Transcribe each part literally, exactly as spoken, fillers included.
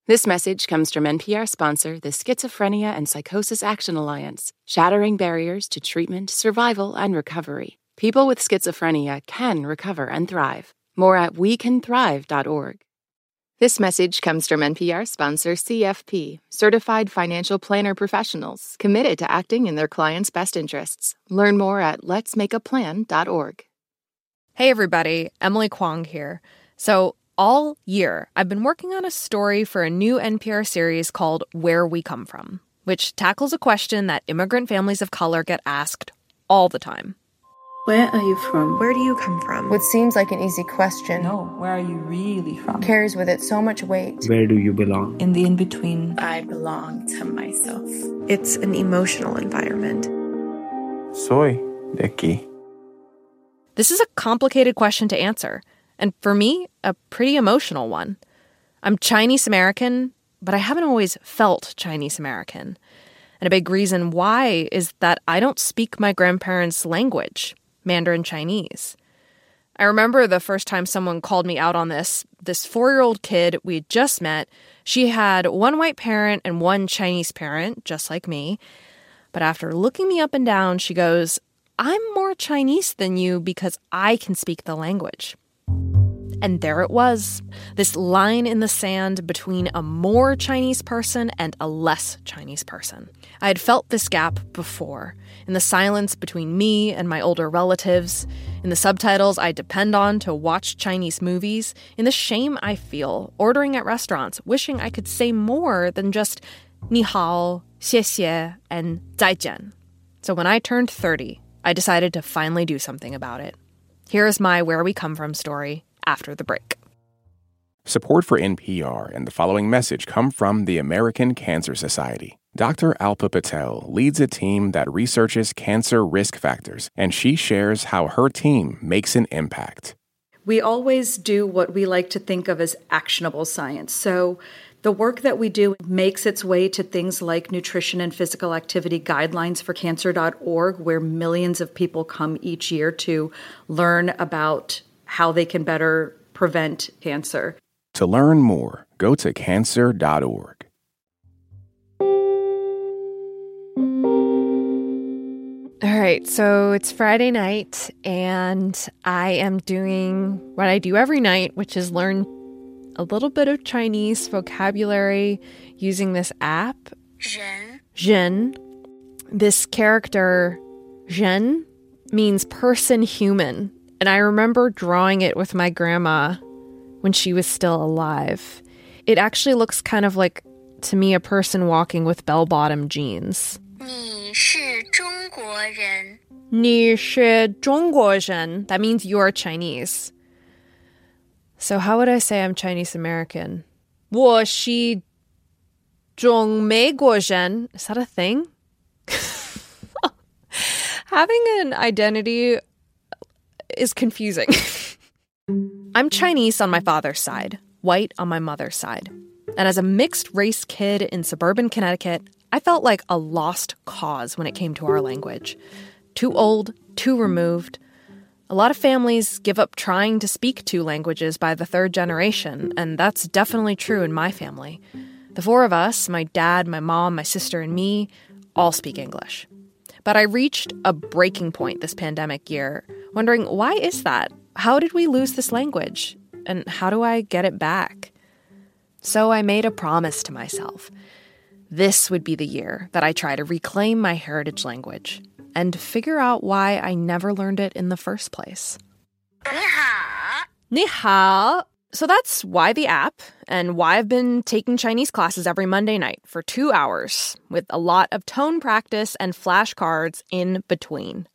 This message comes from N P R sponsor, the Schizophrenia and Psychosis Action Alliance, shattering barriers to treatment, survival, and recovery. People with schizophrenia can recover and thrive. More at we can thrive dot org. This message comes from N P R sponsor C F P, Certified Financial Planner Professionals, committed to acting in their clients' best interests. Learn more at lets make a plan dot org. Hey everybody, Emily Kwong here. So all year, I've been working on a story for a new N P R series called Where We Come From, which tackles a question that immigrant families of color get asked all the time. Where are you from? Where do you come from? What seems like an easy question. No, where are you really from? Carries with it so much weight. Where do you belong? In the in-between. I belong to myself. It's an emotional environment. Soy de aquí. This is a complicated question to answer, and for me, a pretty emotional one. I'm Chinese American, but I haven't always felt Chinese American. And a big reason why is that I don't speak my grandparents' language, Mandarin Chinese. I remember the first time someone called me out on this. This four-year-old kid we had just met, she had one white parent and one Chinese parent, just like me. But after looking me up and down, she goes, "I'm more Chinese than you because I can speak the language." And there it was, this line in the sand between a more Chinese person and a less Chinese person. I had felt this gap before, in the silence between me and my older relatives, in the subtitles I depend on to watch Chinese movies, in the shame I feel ordering at restaurants, wishing I could say more than just ni hao, xie xie, and zaijian. So when I turned thirty, I decided to finally do something about it. Here is my Where We Come From story after the break. Support for N P R and the following message come from the American Cancer Society. Doctor Alpa Patel leads a team that researches cancer risk factors, and she shares how her team makes an impact. We always do what we like to think of as actionable science. So the work that we do makes its way to things like nutrition and physical activity guidelines for cancer dot org, where millions of people come each year to learn about how they can better prevent cancer. To learn more, go to cancer dot org. All right, so it's Friday night, and I am doing what I do every night, which is learn a little bit of Chinese vocabulary using this app. Zhen. Zhen. This character, Zhen, means person human. And I remember drawing it with my grandma when she was still alive. It actually looks kind of like, to me, a person walking with bell-bottom jeans. 你是中国人. 你是中国人. That means you're Chinese. So how would I say I'm Chinese American? 我是中美国人. Is that a thing? Having an identity is confusing. I'm Chinese on my father's side, white on my mother's side. And as a mixed-race kid in suburban Connecticut, I felt like a lost cause when it came to our language. Too old, too removed. A lot of families give up trying to speak two languages by the third generation, and that's definitely true in my family. The four of us, my dad, my mom, my sister, and me, all speak English. But I reached a breaking point this pandemic year, wondering, why is that? How did we lose this language? And how do I get it back? So I made a promise to myself. This would be the year that I try to reclaim my heritage language and figure out why I never learned it in the first place. 你好. 你好. So that's why the app, and why I've been taking Chinese classes every Monday night for two hours, with a lot of tone practice and flashcards in between.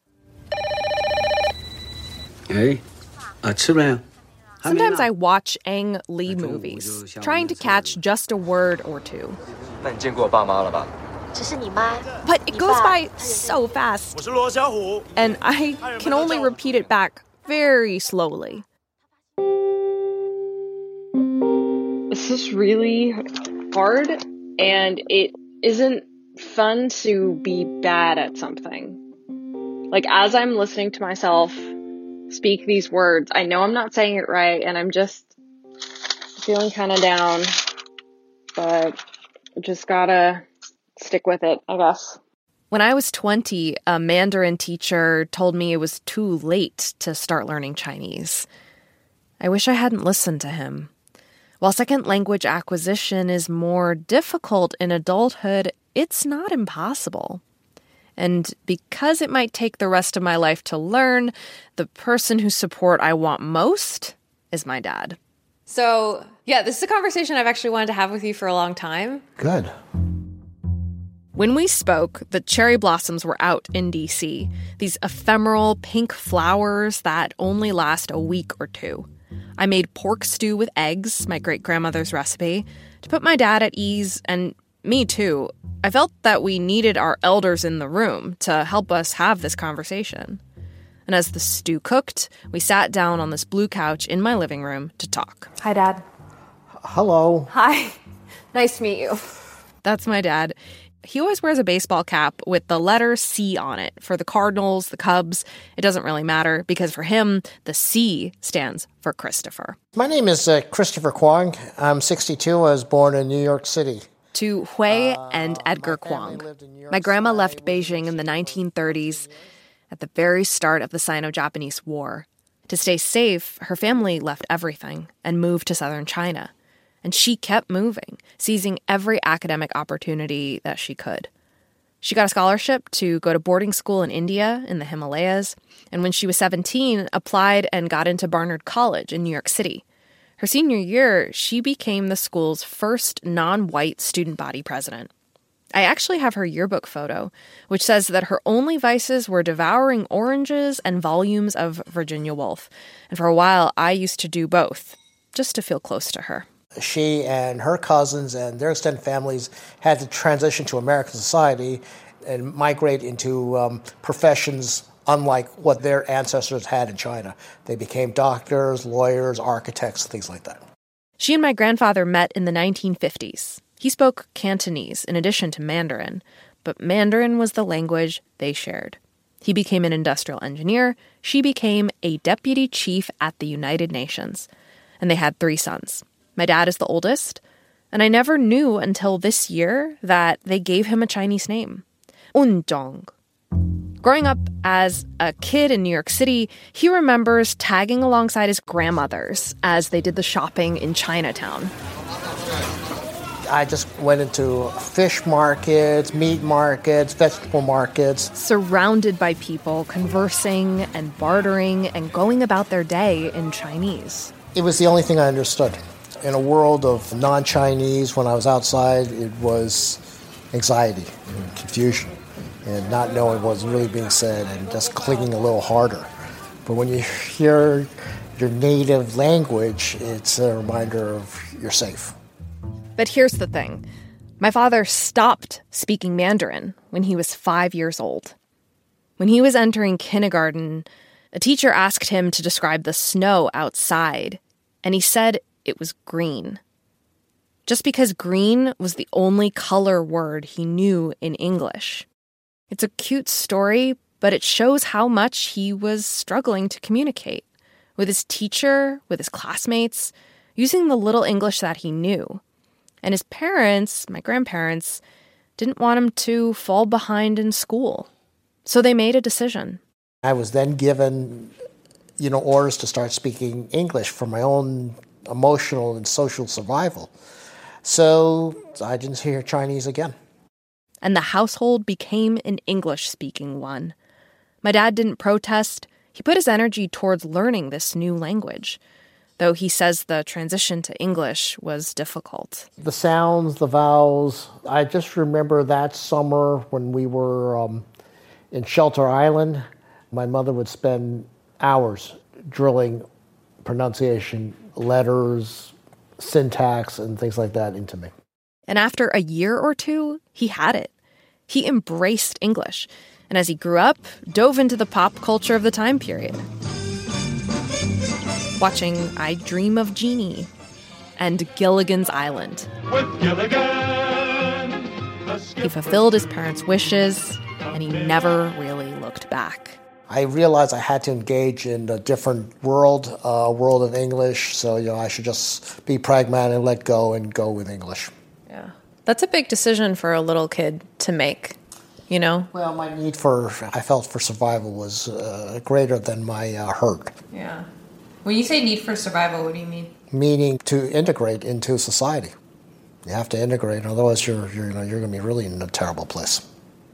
Hey, 啊，吃没有？ Sometimes I watch Ang Lee movies, trying to catch just a word or two. 那你见过我爸妈了吧？ 这是你妈. But it goes by so fast, 我是罗小虎. and I can only repeat it back very slowly. This is really hard, and it isn't fun to be bad at something. Like, as I'm listening to myself speak these words, I know I'm not saying it right, and I'm just feeling kind of down. but just gotta stick with it, I guess. When I was twenty, a Mandarin teacher told me it was too late to start learning Chinese. I wish I hadn't listened to him. While second language acquisition is more difficult in adulthood, it's not impossible. And because it might take the rest of my life to learn, the person whose support I want most is my dad. So, yeah, this is a conversation I've actually wanted to have with you for a long time. Good. When we spoke, the cherry blossoms were out in D C, these ephemeral pink flowers that only last a week or two. I made pork stew with eggs, my great-grandmother's recipe, to put my dad at ease, and me too. I felt that we needed our elders in the room to help us have this conversation. And as the stew cooked, we sat down on this blue couch in my living room to talk. Hi, Dad. Hello. Hi. Nice to meet you. That's my dad. He always wears a baseball cap with the letter C on it. For the Cardinals, the Cubs, it doesn't really matter because for him, the C stands for Christopher. My name is uh, Christopher Kwong. I'm sixty-two. I was born in New York City. To Hui and Edgar Kwong. My grandma left Beijing in the nineteen thirties at the very start of the Sino-Japanese War. To stay safe, her family left everything and moved to southern China. And she kept moving, seizing every academic opportunity that she could. She got a scholarship to go to boarding school in India in the Himalayas, and when she was seventeen, applied and got into Barnard College in New York City. Her senior year, she became the school's first non-white student body president. I actually have her yearbook photo, which says that her only vices were devouring oranges and volumes of Virginia Woolf. And for a while, I used to do both, just to feel close to her. She and her cousins and their extended families had to transition to American society and migrate into um, professions unlike what their ancestors had in China. They became doctors, lawyers, architects, things like that. She and my grandfather met in the nineteen fifties. He spoke Cantonese in addition to Mandarin, but Mandarin was the language they shared. He became an industrial engineer. She became a deputy chief at the United Nations. And they had three sons. My dad is the oldest, and I never knew until this year that they gave him a Chinese name, Unzhong. Growing up as a kid in New York City, he remembers tagging alongside his grandmothers as they did the shopping in Chinatown. I just went into fish markets, meat markets, vegetable markets. Surrounded by people conversing and bartering and going about their day in Chinese. It was the only thing I understood. In a world of non-Chinese, when I was outside, it was anxiety and confusion and not knowing what was really being said and just clicking a little harder. But when you hear your native language, it's a reminder of you're safe. But here's the thing. My father stopped speaking Mandarin when he was five years old. When he was entering kindergarten, a teacher asked him to describe the snow outside, and he said it was green. Just because green was the only color word he knew in English. It's a cute story, but it shows how much he was struggling to communicate with his teacher, with his classmates, using the little English that he knew. And his parents, my grandparents, didn't want him to fall behind in school. So they made a decision. I was then given, you know, orders to start speaking English for my own emotional and social survival. So I didn't hear Chinese again. And the household became an English-speaking one. My dad didn't protest. He put his energy towards learning this new language, though he says the transition to English was difficult. The sounds, the vowels, I just remember that summer when we were um, in Shelter Island. My mother would spend hours drilling pronunciation, letters, syntax, and things like that into me. And after a year or two, he had it. He embraced English, and as he grew up, dove into the pop culture of the time period. Watching I Dream of Jeannie and Gilligan's Island. With Gilligan, he fulfilled his parents' wishes, and he never really looked back. I realized I had to engage in a different world, a uh, world of English, so you know I should just be pragmatic and let go and go with English. Yeah. That's a big decision for a little kid to make, you know? Well, my need for, I felt for survival was uh, greater than my uh, hurt. Yeah. When you say need for survival, what do you mean? Meaning to integrate into society. You have to integrate, otherwise you're, you're, you know, you're going to be really in a terrible place.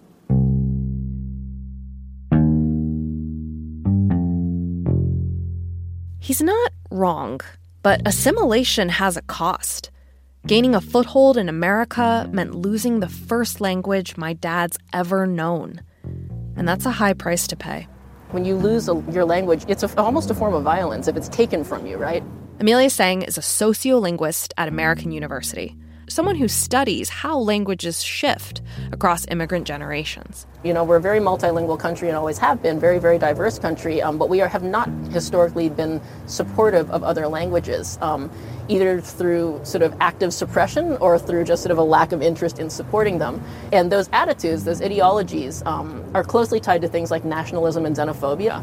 He's not wrong, but assimilation has a cost. Gaining a foothold in America meant losing the first language my dad's ever known. And that's a high price to pay. When you lose a, your language, it's a, almost a form of violence if it's taken from you, right? Amelia Tseng is a sociolinguist at American University, someone who studies how languages shift across immigrant generations. You know, we're a very multilingual country and always have been, very, very diverse country, um, but we are, have not historically been supportive of other languages, um, either through sort of active suppression or through just sort of a lack of interest in supporting them. And those attitudes, those ideologies, um, are closely tied to things like nationalism and xenophobia.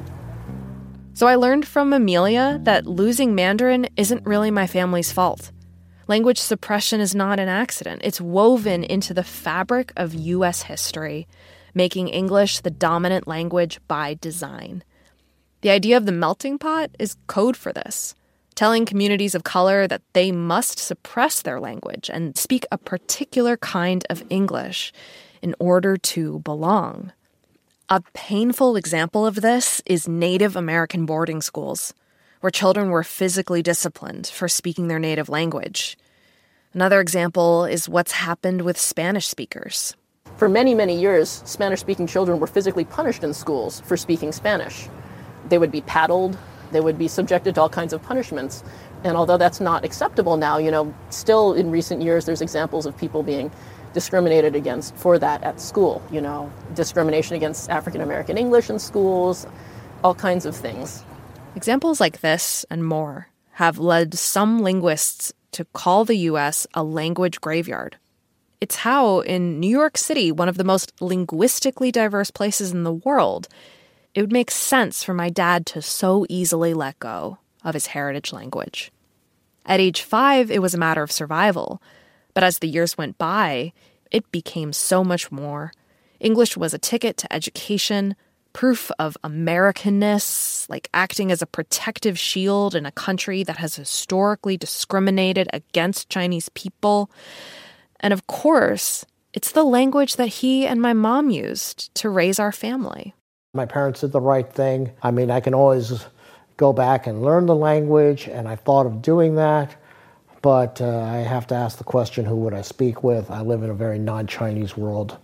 So I learned from Amelia that losing Mandarin isn't really my family's fault. Language suppression is not an accident. It's woven into the fabric of U S history, making English the dominant language by design. The idea of the melting pot is code for this, telling communities of color that they must suppress their language and speak a particular kind of English in order to belong. A painful example of this is Native American boarding schools, where children were physically disciplined for speaking their native language. Another example is what's happened with Spanish speakers. For many, many years, Spanish-speaking children were physically punished in schools for speaking Spanish. They would be paddled, they would be subjected to all kinds of punishments. And although that's not acceptable now, you know, still in recent years, there's examples of people being discriminated against for that at school, you know, discrimination against African-American English in schools, all kinds of things. Examples like this and more have led some linguists to call the U S a language graveyard. It's how, in New York City, one of the most linguistically diverse places in the world, it would make sense for my dad to so easily let go of his heritage language. At age five, it was a matter of survival. But as the years went by, it became so much more. English was a ticket to education, proof of Americanness, like acting as a protective shield in a country that has historically discriminated against Chinese people. And of course, it's the language that he and my mom used to raise our family. My parents did the right thing. I mean, I can always go back and learn the language, and I thought of doing that. But uh, I have to ask the question, who would I speak with? I live in a very non-Chinese world.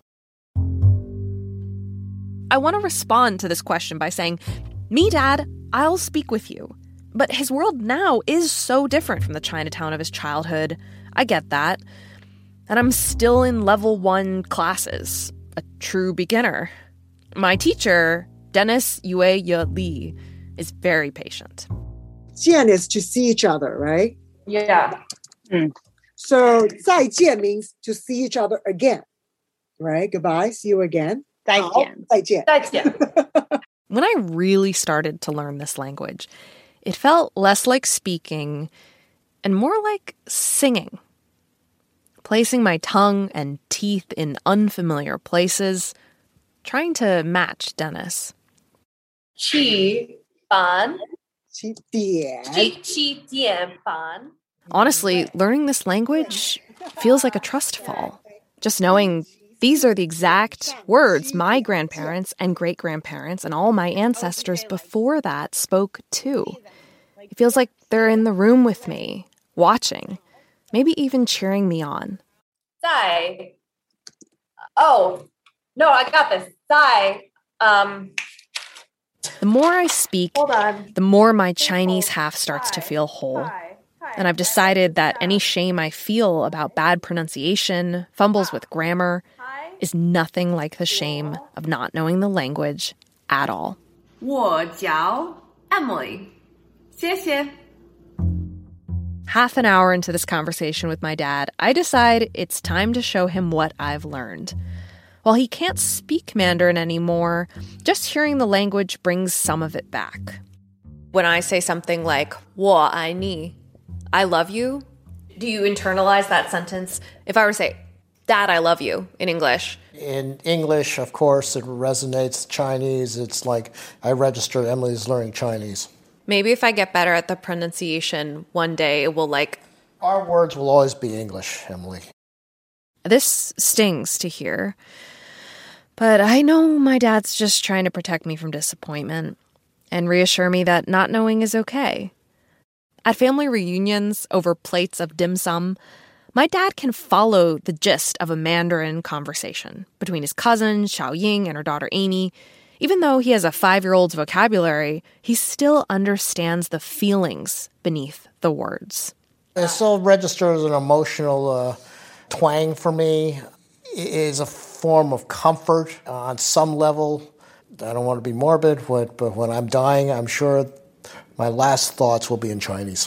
I want to respond to this question by saying, me, Dad, I'll speak with you. But his world now is so different from the Chinatown of his childhood. I get that. And I'm still in level one classes, a true beginner. My teacher, Dennis Yue Ye Li, is very patient. Jian is to see each other, right? Yeah. Mm. So 再见 means to see each other again, right? Goodbye, see you again. 再见. 再见. 再见. When I really started to learn this language, it felt less like speaking and more like singing. Placing my tongue and teeth in unfamiliar places, trying to match Dennis. 去班. 去点. 去点班. Honestly, learning this language feels like a trust fall. Just knowing these are the exact words my grandparents and great-grandparents and all my ancestors before that spoke too. It feels like they're in the room with me, watching, maybe even cheering me on. 在. Oh, no, I got this. 在. Um. The more I speak, Hold on. the more my Chinese half starts to feel whole. And I've decided that any shame I feel about bad pronunciation, fumbles with grammar, is nothing like the shame of not knowing the language at all. 我叫 Emily. 谢谢. Half an hour into this conversation with my dad, I decide it's time to show him what I've learned. While he can't speak Mandarin anymore, just hearing the language brings some of it back. When I say something like 我爱你, I love you, Do you internalize that sentence? If I were to say, Dad, I love you, in English. In English, of course, it resonates. Chinese, it's like I registered Emily's learning Chinese. Maybe if I get better at the pronunciation one day, it will like... Our words will always be English, Emily. This stings to hear. But I know my dad's just trying to protect me from disappointment and reassure me that not knowing is okay. At family reunions over plates of dim sum, my dad can follow the gist of a Mandarin conversation between his cousin, Xiaoying, and her daughter, Amy. Even though he has a five-year-old's vocabulary, he still understands the feelings beneath the words. It still registers an emotional uh, twang for me. It is a form of comfort on some level. I don't want to be morbid, but when I'm dying, I'm sure my last thoughts will be in Chinese.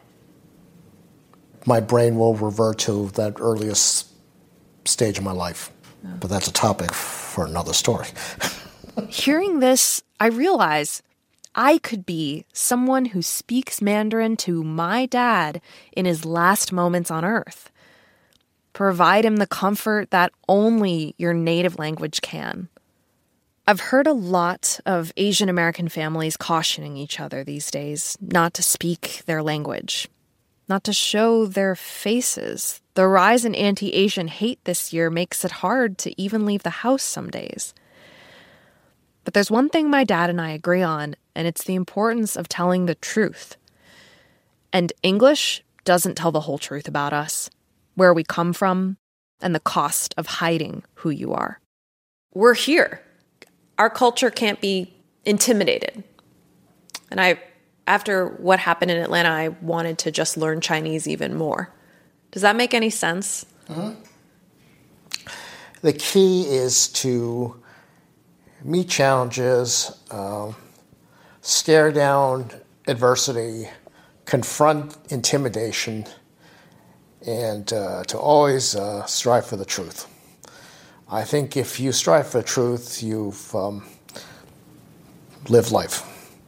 My brain will revert to that earliest stage of my life. But that's a topic for another story. Hearing this, I realize I could be someone who speaks Mandarin to my dad in his last moments on Earth. Provide him the comfort that only your native language can. I've heard a lot of Asian American families cautioning each other these days not to speak their language, not to show their faces. The rise in anti-Asian hate this year makes it hard to even leave the house some days. But there's one thing my dad and I agree on, and it's the importance of telling the truth. And English doesn't tell the whole truth about us, where we come from, and the cost of hiding who you are. We're here. Our culture can't be intimidated. And I, after what happened in Atlanta, I wanted to just learn Chinese even more. Does that make any sense? Mm-hmm. The key is to meet challenges, uh, stare down adversity, confront intimidation, and uh, to always uh, strive for the truth. I think if you strive for the truth, you've um, lived life.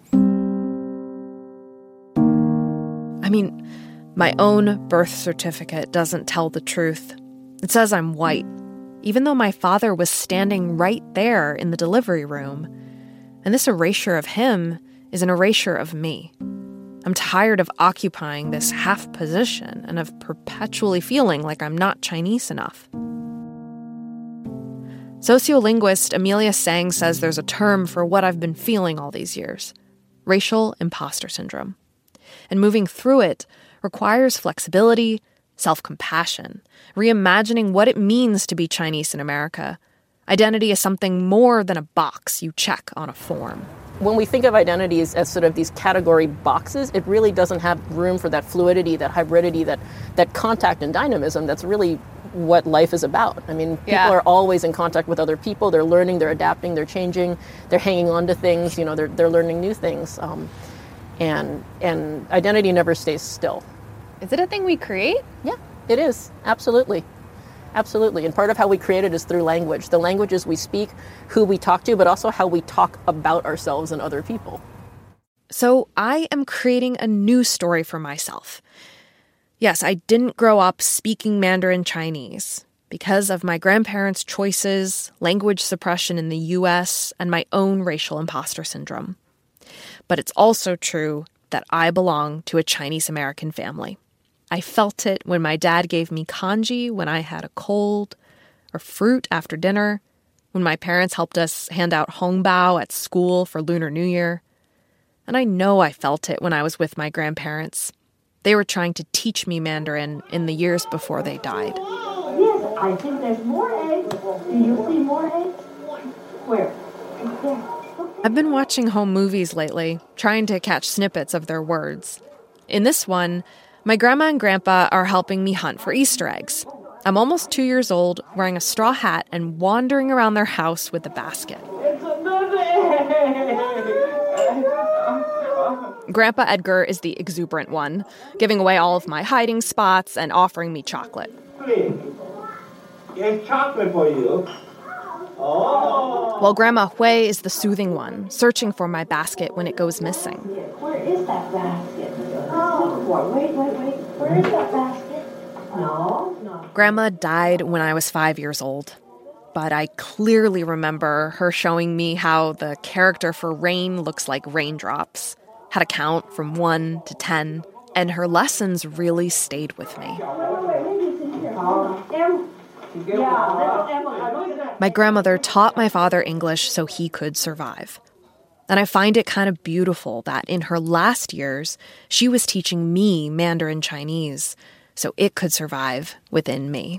I mean, my own birth certificate doesn't tell the truth. It says I'm white, even though my father was standing right there in the delivery room. And this erasure of him is an erasure of me. I'm tired of occupying this half position and of perpetually feeling like I'm not Chinese enough. Sociolinguist Amelia Sang says there's a term for what I've been feeling all these years: racial imposter syndrome. And moving through it requires flexibility, self-compassion, reimagining what it means to be Chinese in America. Identity is something more than a box you check on a form. When we think of identities as sort of these category boxes, it really doesn't have room for that fluidity, that hybridity, that that contact and dynamism that's really what life is about. I mean, people Yeah. are always in contact with other people. They're learning, they're adapting, they're changing, they're hanging on to things, you know, they're they're learning new things. Um, and and identity never stays still. Is it a thing we create? Yeah, it is. Absolutely. Absolutely. And part of how we create it is through language. The languages we speak, who we talk to, but also how we talk about ourselves and other people. So I am creating a new story for myself. Yes, I didn't grow up speaking Mandarin Chinese because of my grandparents' choices, language suppression in the U S, and my own racial imposter syndrome. But it's also true that I belong to a Chinese American family. I felt it when my dad gave me kanji when I had a cold, or fruit after dinner, when my parents helped us hand out hongbao at school for Lunar New Year. And I know I felt it when I was with my grandparents. They were trying to teach me Mandarin in the years before they died. Yes, I think there's more eggs. Do you see more eggs? Where? Right there. I've been watching home movies lately, trying to catch snippets of their words. In this one, my grandma and grandpa are helping me hunt for Easter eggs. I'm almost two years old, wearing a straw hat and wandering around their house with a basket. It's another egg. Grandpa Edgar is the exuberant one, giving away all of my hiding spots and offering me chocolate. Please. Here's chocolate for you. Oh. While Grandma Hui is the soothing one, searching for my basket when it goes missing. Where is that basket? Oh, wait, wait, wait. Where is that basket? No, no. Grandma died when I was five years old, but I clearly remember her showing me how the character for rain looks like raindrops, how to count from one to ten, and her lessons really stayed with me. My grandmother taught my father English so he could survive. And I find it kind of beautiful that in her last years, she was teaching me Mandarin Chinese so it could survive within me.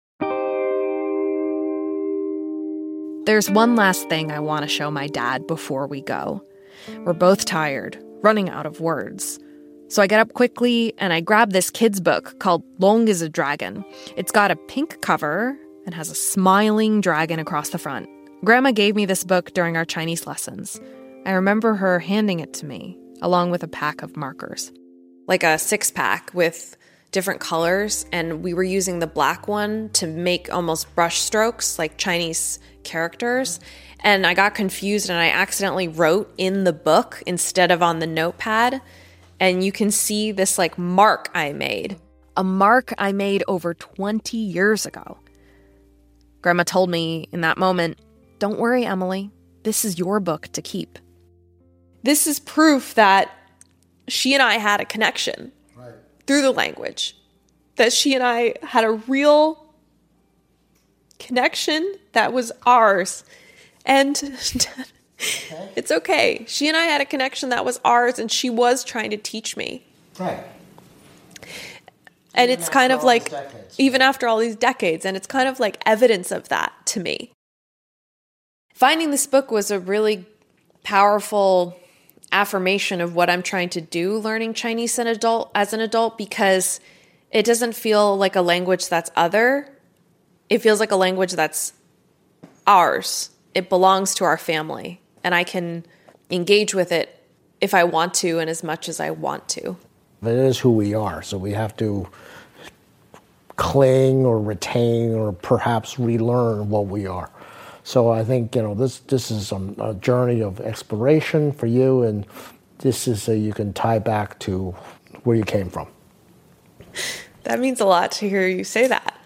There's one last thing I want to show my dad before we go. We're both tired, running out of words. So I get up quickly and I grab this kid's book called Long is a Dragon. It's got a pink cover and has a smiling dragon across the front. Grandma gave me this book during our Chinese lessons. I remember her handing it to me, along with a pack of markers. Like a six-pack with different colors, and we were using the black one to make almost brush strokes, like Chinese characters. And I got confused and I accidentally wrote in the book instead of on the notepad. And you can see this like mark I made. A mark I made over twenty years ago. Grandma told me in that moment, "Don't worry, Emily. This is your book to keep." This is proof that she and I had a connection right. through the language. That she and I had a real connection that was ours. And okay. It's okay. She and I had a connection that was ours, and she was trying to teach me. Right. And even it's kind of like, even after all these decades, and it's kind of like evidence of that to me. Finding this book was a really powerful affirmation of what I'm trying to do learning Chinese an adult, as an adult, because it doesn't feel like a language that's other. It feels like a language that's ours. It belongs to our family, and I can engage with it if I want to and as much as I want to. It is who we are, so we have to cling or retain or perhaps relearn what we are. So I think, you know, this this is a, a journey of exploration for you, and this is a, you can tie back to where you came from. That means a lot to hear you say that.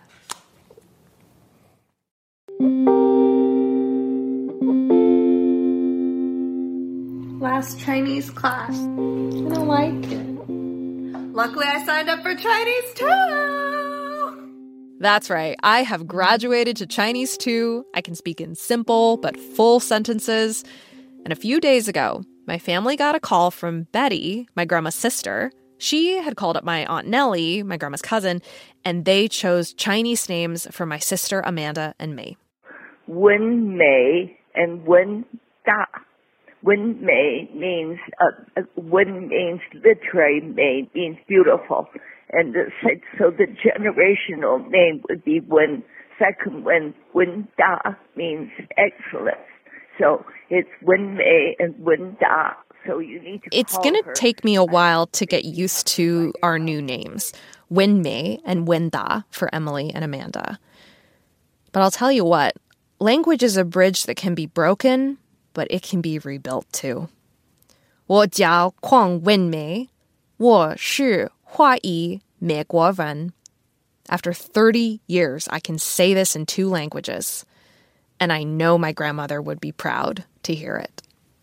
Last Chinese class. I don't like it. Luckily, I signed up for Chinese too. That's right. I have graduated to Chinese too. I can speak in simple but full sentences. And a few days ago, my family got a call from Betty, my grandma's sister. She had called up my Aunt Nellie, my grandma's cousin, and they chose Chinese names for my sister Amanda and me. Wen Mei and Wen Da. Wen Mei means, uh, Wen means literary, Mei means beautiful. And the, so the generational name would be Wen. Second Wen, Wen Da means excellence. So it's Wen Mei and Wen Da. So you need to It's call going to her. take me a while to get used to our new names, Wen Mei and Wen Da for Emily and Amanda. But I'll tell you what, language is a bridge that can be broken, but it can be rebuilt too. 我叫邝文梅，我是华裔美国人. After thirty years, I can say this in two languages. And I know my grandmother would be proud to hear it.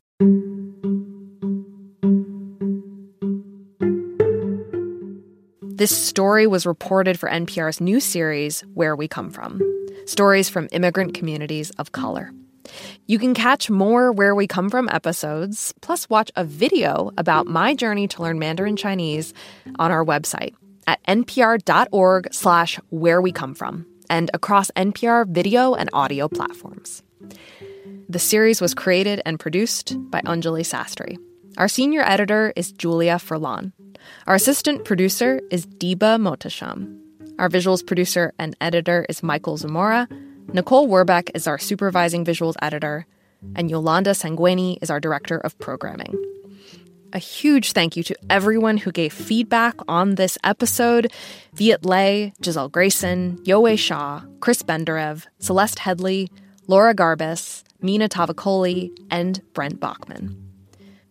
This story was reported for N P R's new series, Where We Come From. Stories from immigrant communities of color. You can catch more Where We Come From episodes, plus watch a video about my journey to learn Mandarin Chinese on our website at npr.org slash where we come from and across N P R video and audio platforms. The series was created and produced by Anjali Sastry. Our senior editor is Julia Furlan. Our assistant producer is Deba Motasham. Our visuals producer and editor is Michael Zamora. Nicole Werbeck is our supervising visuals editor. And Yolanda Sanguini is our director of programming. A huge thank you to everyone who gave feedback on this episode. Viet Le, Giselle Grayson, Yoe Shaw, Chris Benderev, Celeste Headley, Laura Garbus, Mina Tavakoli, and Brent Bachman.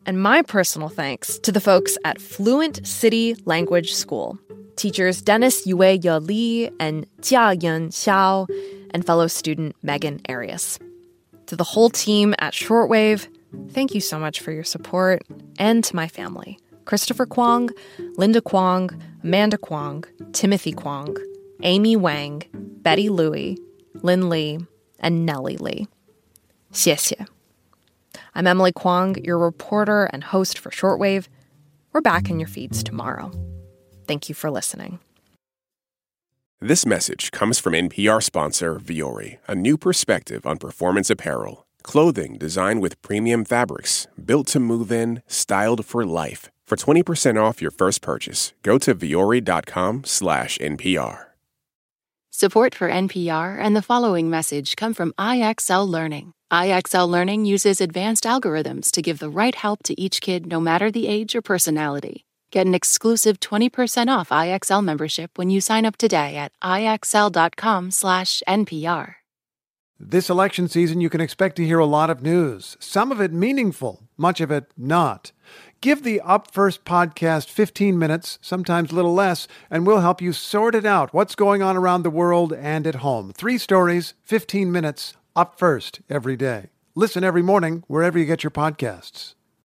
And my personal thanks to the folks at Fluent City Language School, teachers Dennis Yue Ye Li and Jia Yun Xiao, and fellow student Megan Arias. To the whole team at Shortwave, thank you so much for your support, and to my family, Christopher Kwong, Linda Kwong, Amanda Kwong, Timothy Kwong, Amy Wang, Betty Louie, Lynn Lee, and Nellie Lee. 谢谢. I'm Emily Kwong, your reporter and host for Shortwave. We're back in your feeds tomorrow. Thank you for listening. This message comes from N P R sponsor Vuori, a new perspective on performance apparel. Clothing designed with premium fabrics, built to move in, styled for life. For twenty percent off your first purchase, go to vuori.com slash NPR. Support for N P R and the following message come from I X L Learning. I X L Learning uses advanced algorithms to give the right help to each kid no matter the age or personality. Get an exclusive twenty percent off I X L membership when you sign up today at ixl.com slash NPR. This election season, you can expect to hear a lot of news, some of it meaningful, much of it not. Give the Up First podcast fifteen minutes, sometimes a little less, and we'll help you sort it out, what's going on around the world and at home. Three stories, fifteen minutes, Up First every day. Listen every morning wherever you get your podcasts.